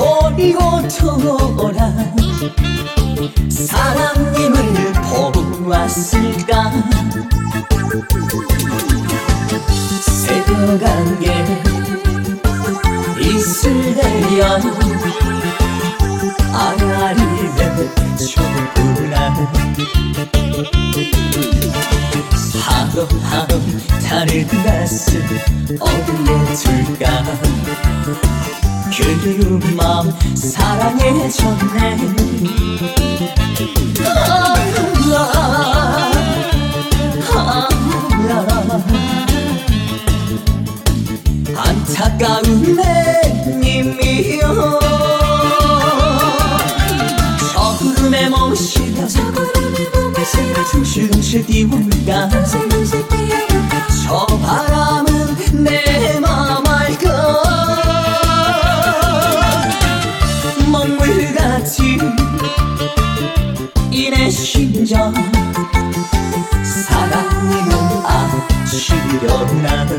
버리고 돌아 사랑님을 보았을까. 새벽 안개 있을래야 아가리를 쳤구나. 하루하루 다른 가슴 어디에 둘까. 그리운 마음 사랑해졌네. 안타까운 내님이여 저구름에 멈시다 둥실둥실 뛰어올까. 저 바람은 내 맘 알까. 먹물같이 이 내 심정 사랑님은 아시려나.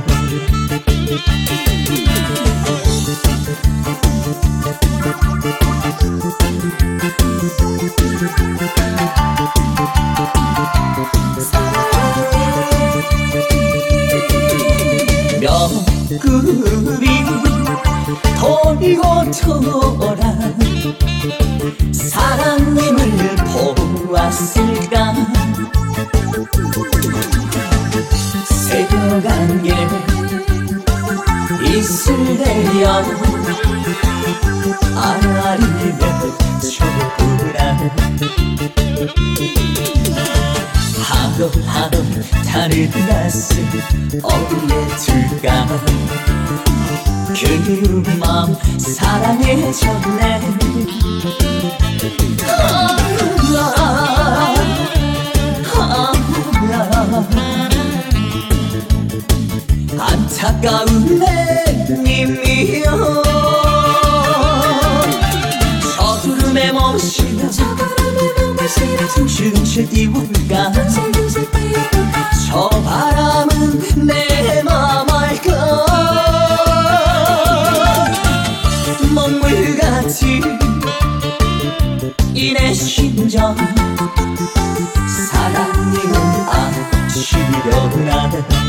몇급이 버리고 돌아 사랑님을 보았을까. 새벽 안개 있을래야 아리를 쳤구나. 하루하루 다른 가슴 어디에 둘까. 그리운 마음 사랑해졌네. 안타까운 내님이여 저구름에 멈시다 둥실둥실 뛰어올까. 저 바람은 내 맘 알까. 먹물같이 이 내 심정 사랑님은 아시려나.